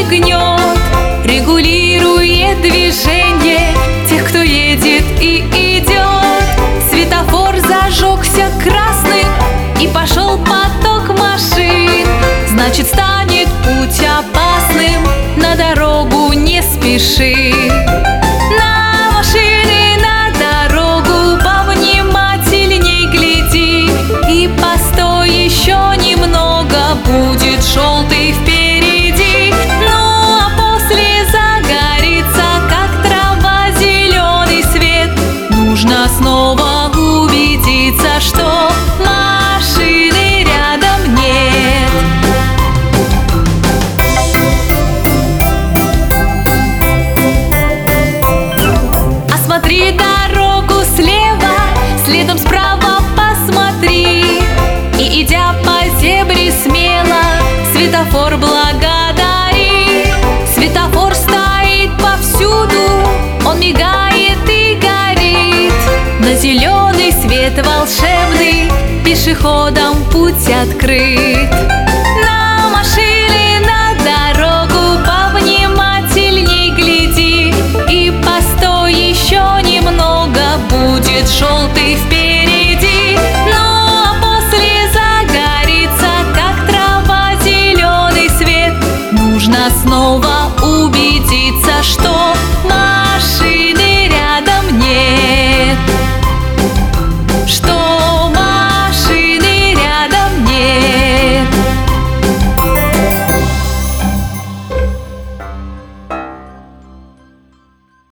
мигнет, регулирует движение тех, кто едет и идет. Светофор зажегся красным, и пошел поток машин. Значит, станет путь опасным, на дорогу не спеши. На машины, на дорогу повнимательней гляди. И постой еще немного, будет желтый впереди. Ну а после загорится, как трава, зеленый свет. Нужно снова убедиться, что машины рядом нет. Осмотри дорогу слева, следом справа посмотри. И идя по зебре смело, светофор благодари. Светофор стоит повсюду, он мигает и горит. На зеленый свет волшебный пешеходам путь открыт.